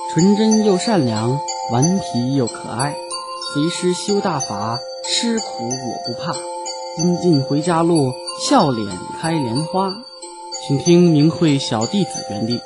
纯真又善良，顽皮又可爱，随师修大法，吃苦我不怕。阴尽回家路，笑脸开莲花。请听明慧小弟子原地。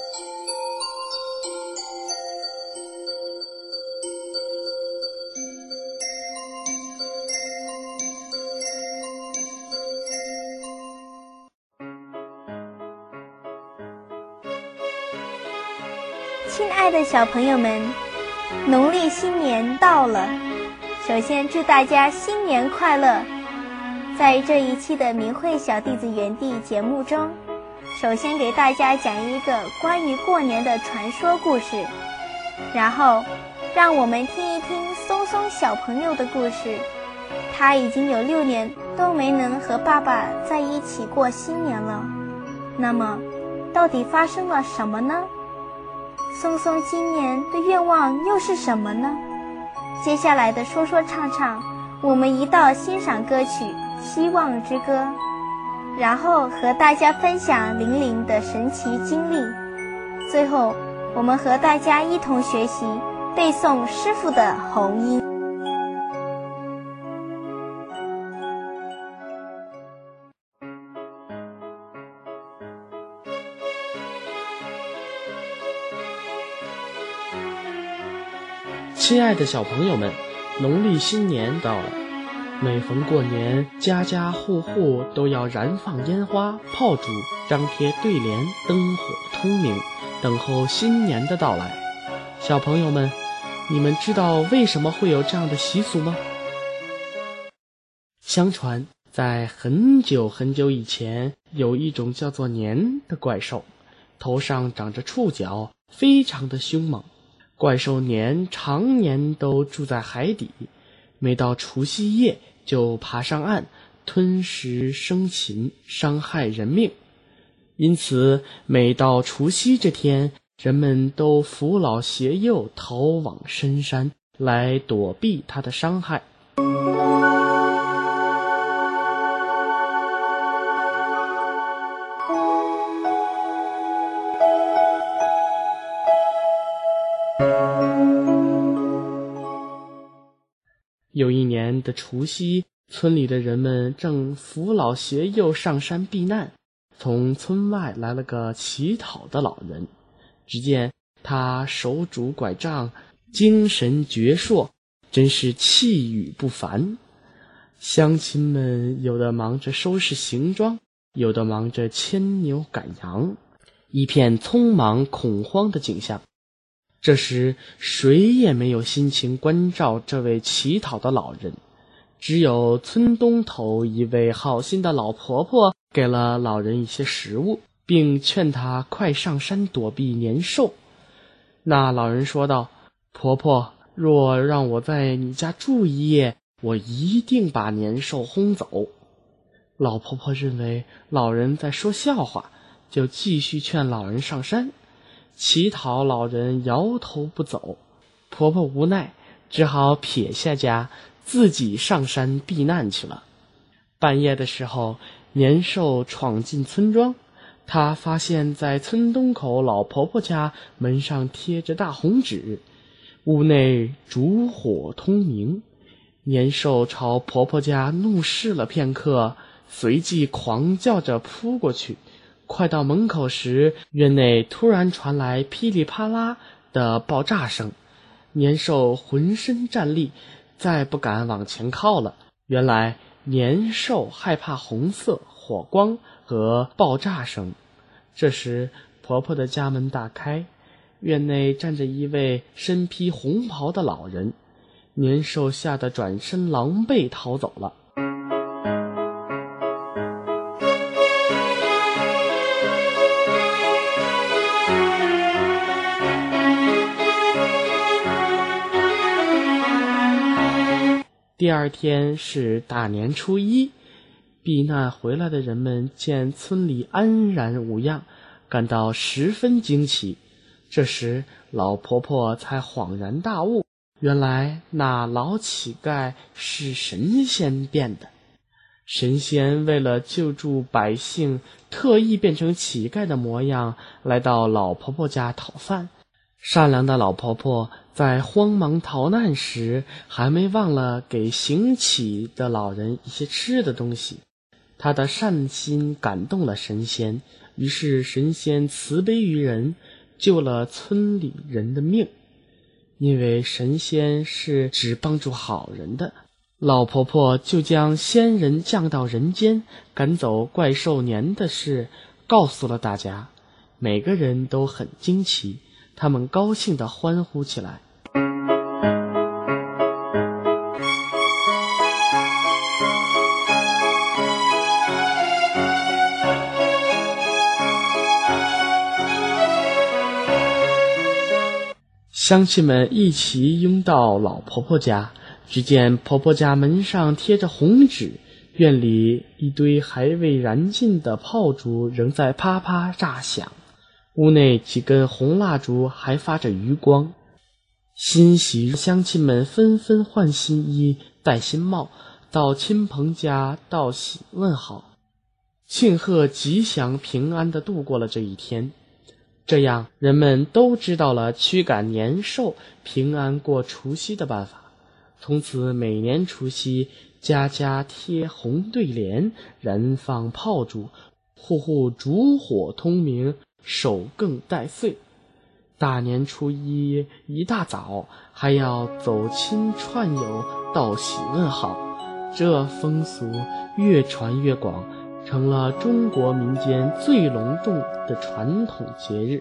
亲爱的小朋友们，农历新年到了，首先祝大家新年快乐。在这一期的明慧小弟子园地节目中，首先给大家讲一个关于过年的传说故事，然后让我们听一听松松小朋友的故事。他已经有6年都没能和爸爸在一起过新年了，那么到底发生了什么呢？松松今年的愿望又是什么呢？接下来的说说唱唱，我们一道欣赏歌曲《希望之歌》，然后和大家分享玲玲的神奇经历，最后我们和大家一同学习背诵师父的弘音。 亲爱的小朋友们，农历新年到了，每逢过年，家家户户都要燃放烟花、炮竹，张贴对联，灯火通明，等候新年的到来。小朋友们，你们知道为什么会有这样的习俗吗？相传在很久很久以前，有一种叫做年的怪兽，头上长着触角，非常的凶猛。怪兽年常年都住在海底，每到除夕夜就爬上岸，吞食生禽，伤害人命。因此每到除夕这天，人们都扶老携幼逃往深山，来躲避它的伤害。有一年的除夕，村里的人们正扶老携幼上山避难，从村外来了个乞讨的老人。只见他手拄拐杖，精神矍铄，真是气宇不凡。乡亲们有的忙着收拾行装，有的忙着牵牛赶羊，一片匆忙恐慌的景象。这时谁也没有心情关照这位乞讨的老人，只有村东头一位好心的老婆婆给了老人一些食物，并劝他快上山躲避年兽。那老人说道：婆婆，若让我在你家住一夜，我一定把年兽轰走。老婆婆认为老人在说笑话，就继续劝老人上山。乞讨老人摇头不走，婆婆无奈，只好撇下家，自己上山避难去了。半夜的时候，年兽闯进村庄，他发现在村东口老婆婆家门上贴着大红纸，屋内烛火通明。年兽朝婆婆家怒视了片刻，随即狂叫着扑过去。快到门口时，院内突然传来噼里啪啦的爆炸声，年兽浑身战栗，再不敢往前靠了。原来年兽害怕红色、火光和爆炸声。这时婆婆的家门打开，院内站着一位身披红袍的老人，年兽吓得转身狼狈逃走了。第二天是大年初一，避难回来的人们见村里安然无恙，感到十分惊奇。这时老婆婆才恍然大悟，原来那老乞丐是神仙变的。神仙为了救助百姓，特意变成乞丐的模样，来到老婆婆家讨饭。 善良的老婆婆在慌忙逃难时，还没忘了给行乞的老人一些吃的东西。她的善心感动了神仙，于是神仙慈悲于人，救了村里人的命。因为神仙是只帮助好人的，老婆婆就将仙人降到人间，赶走怪兽年的事告诉了大家。每个人都很惊奇，他们高兴地欢呼起来。乡亲们一起拥到老婆婆家，只见婆婆家门上贴着红纸，院里一堆还未燃尽的炮竹仍在啪啪炸响，屋内几根红蜡烛还发着余光。欣喜乡亲们纷纷换新衣，戴新帽，到亲朋家道喜问好，庆贺吉祥平安地度过了这一天。这样人们都知道了驱赶年兽、平安过除夕的办法。从此每年除夕，家家贴红对联，燃放炮竹，户户烛火通明，守更待岁。大年初一一大早，还要走亲串友，道喜问好。这风俗越传越广，成了中国民间最隆重的传统节日。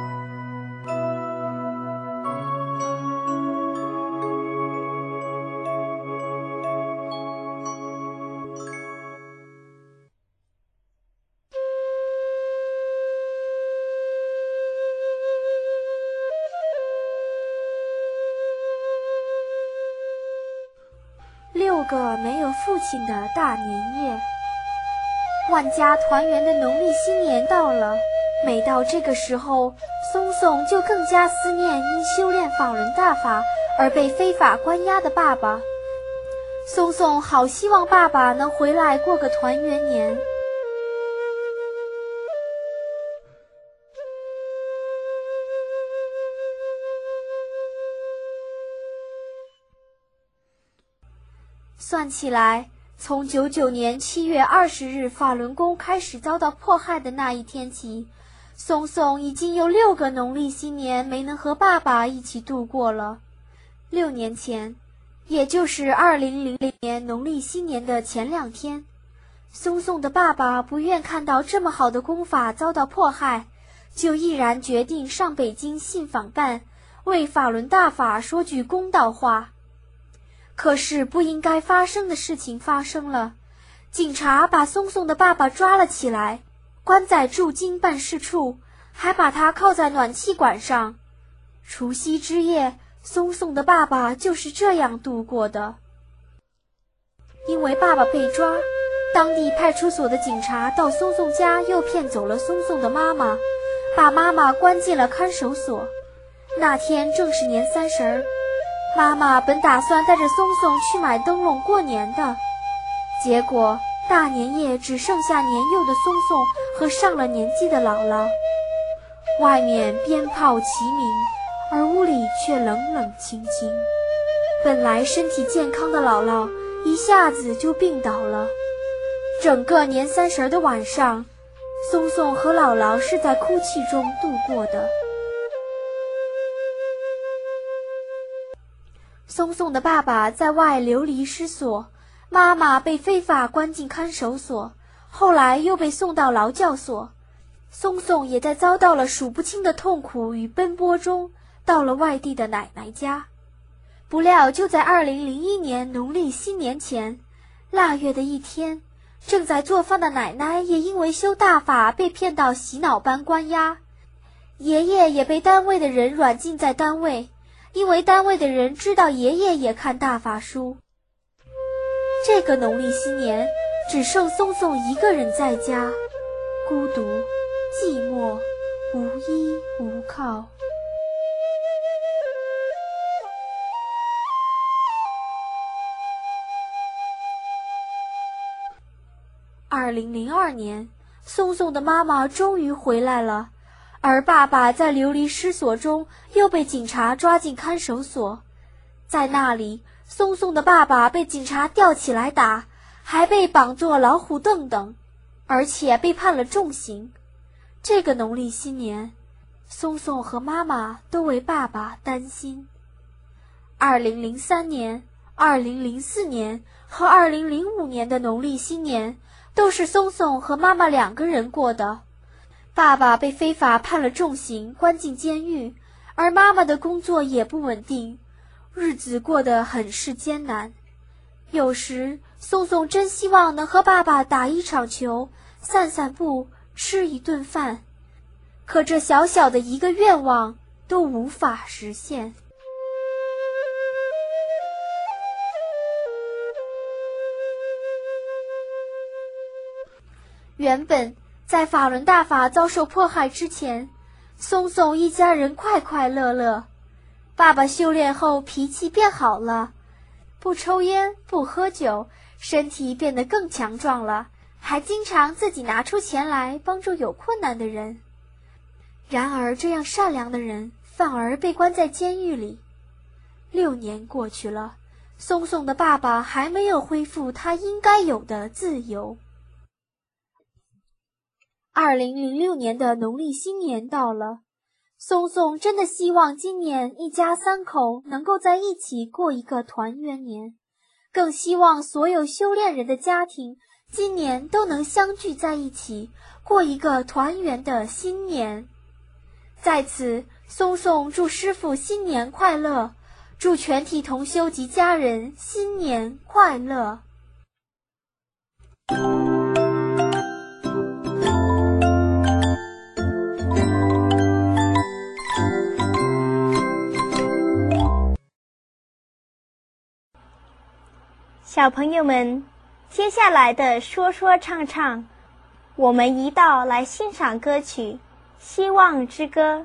6个没有父亲的大年夜，万家团圆的农历新年到了。每到这个时候，松松就更加思念因修炼法轮大法而被非法关押的爸爸。松松好希望爸爸能回来过个团圆年。算起来，从99年7月20日法轮功开始遭到迫害的那一天起，松松已经有6个农历新年没能和爸爸一起度过了。6年前，也就是2000年农历新年的前2天，松松的爸爸不愿看到这么好的功法遭到迫害，就毅然决定上北京信访办，为法轮大法说句公道话。可是不应该发生的事情发生了，警察把松松的爸爸抓了起来，关在驻京办事处，还把他铐在暖气管上。除夕之夜，松松的爸爸就是这样度过的。因为爸爸被抓，当地派出所的警察到松松家又骗走了松松的妈妈，把妈妈关进了看守所。那天正是年30，妈妈本打算带着松松去买灯笼过年的，结果大年夜只剩下年幼的松松和上了年纪的姥姥。外面鞭炮齐鸣，而屋里却冷冷清清。本来身体健康的姥姥一下子就病倒了。整个年30的晚上，松松和姥姥是在哭泣中度过的。松松的爸爸在外流离失所，妈妈被非法关进看守所，后来又被送到劳教所。松松也在遭到了数不清的痛苦与奔波中，到了外地的奶奶家。不料就在2001年农历新年前，腊月的一天，正在做饭的奶奶也因为修大法被骗到洗脑班关押，爷爷也被单位的人软禁在单位，因为单位的人知道爷爷也看大法书。这个农历新年，只剩松松一个人在家，孤独、寂寞、无依无靠。2002年，松松的妈妈终于回来了， 而爸爸在流离失所中又被警察抓进看守所。在那里，松松的爸爸被警察吊起来打，还被绑作老虎凳等，而且被判了重刑。这个农历新年，松松和妈妈都为爸爸担心。2003年、2004年和2005年的农历新年都是松松和妈妈2个人过的。爸爸被非法判了重刑，关进监狱，而妈妈的工作也不稳定，日子过得很是艰难。有时松松真希望能和爸爸打一场球，散散步，吃一顿饭，可这小小的一个愿望都无法实现。原本在法轮大法遭受迫害之前，松松一家人快快乐乐。爸爸修炼后脾气变好了，不抽烟不喝酒，身体变得更强壮了，还经常自己拿出钱来帮助有困难的人。然而这样善良的人反而被关在监狱里。6年过去了，松松的爸爸还没有恢复他应该有的自由。2006年的农历新年到了，松松真的希望今年一家3口能够在一起过一个团圆年，更希望所有修炼人的家庭今年都能相聚在一起，过一个团圆的新年。在此，松松祝师父新年快乐，祝全体同修及家人新年快乐。 小朋友们，接下来的说说唱唱，我们一道来欣赏歌曲《希望之歌》。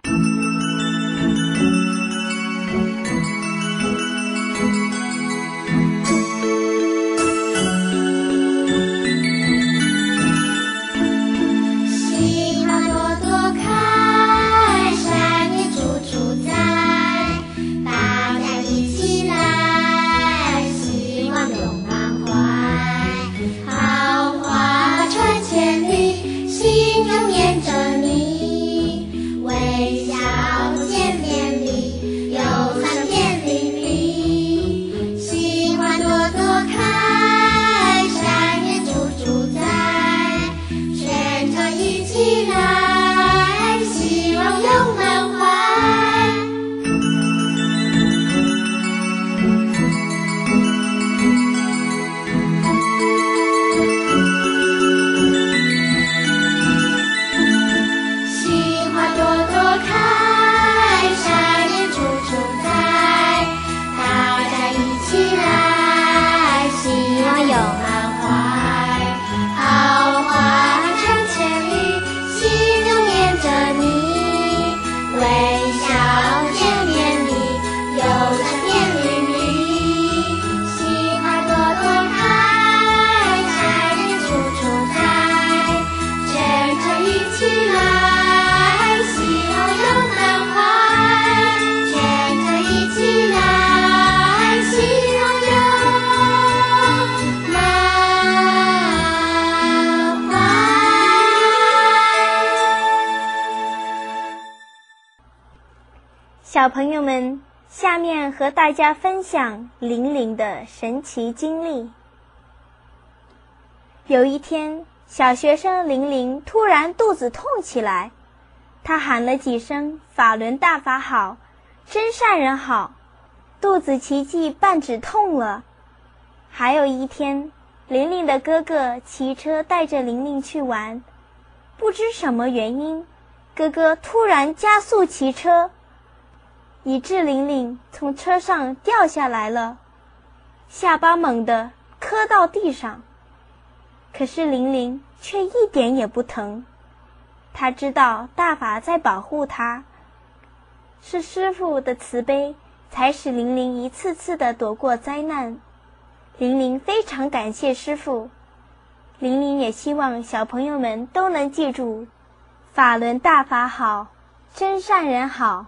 小朋友们，下面和大家分享玲玲的神奇经历。有一天，小学生玲玲突然肚子痛起来，她喊了几声法轮大法好，真善人好，肚子奇迹半止痛了。还有一天，玲玲的哥哥骑车带着玲玲去玩，不知什么原因，哥哥突然加速骑车，以致玲玲从车上掉下来了，下巴猛地磕到地上。可是玲玲却一点也不疼，她知道大法在保护她，是师父的慈悲才使玲玲一次次地躲过灾难。玲玲非常感谢师父，玲玲也希望小朋友们都能记住法轮大法好，真善人好。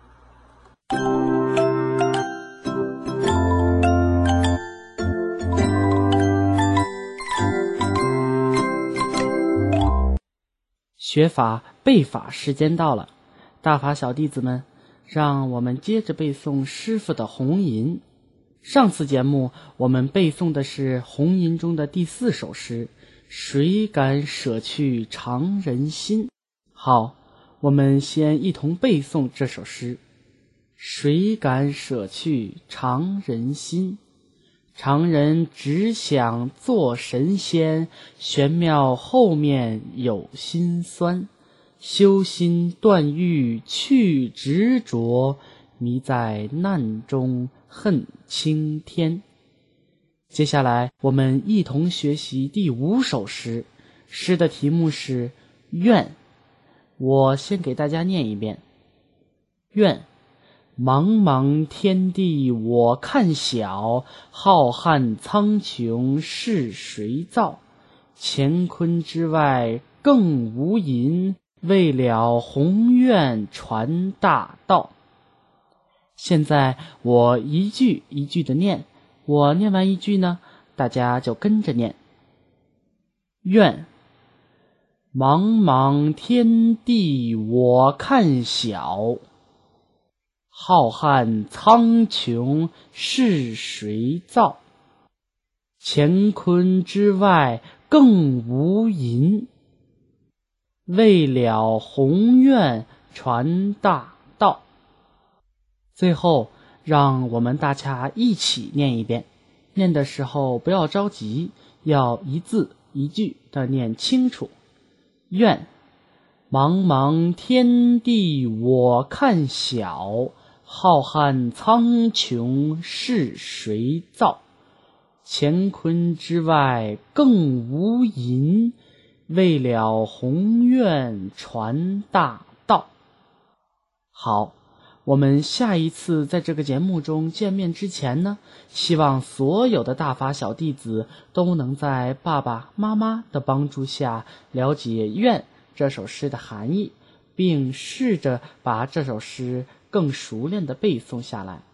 学法背法时间到了，大法小弟子们，让我们接着背诵师父的红吟。上次节目我们背诵的是红吟中的第4首诗，谁敢舍去常人心。好，我们先一同背诵这首诗。谁敢舍去常人心，常人只想做神仙，玄妙后面有辛酸。修心断欲去执着，迷在难中恨青天。接下来我们一同学习第5首诗，诗的题目是愿。我先给大家念一遍。愿，茫茫天地我看小，浩瀚苍穹是谁造？乾坤之外更无垠，为了宏愿传大道。现在我一句一句的念，我念完一句呢，大家就跟着念。愿，茫茫天地我看小，浩瀚苍穹是谁造？乾坤之外更无垠，为了宏愿传大道。最后让我们大家一起念一遍，念的时候不要着急，要一字一句的念清楚。愿，茫茫天地我看小，浩瀚苍穹是谁造？乾坤之外更无垠，为了宏愿传大道。好，我们下一次在这个节目中见面之前呢，希望所有的大法小弟子都能在爸爸妈妈的帮助下了解愿这首诗的含义，并试着把这首诗更熟练地背诵下来。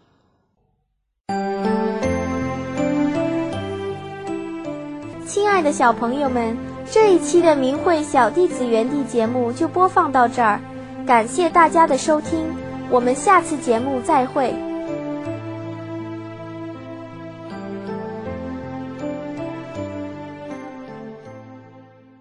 亲爱的小朋友们，这一期的明慧小弟子园地节目就播放到这儿，感谢大家的收听，我们下次节目再会。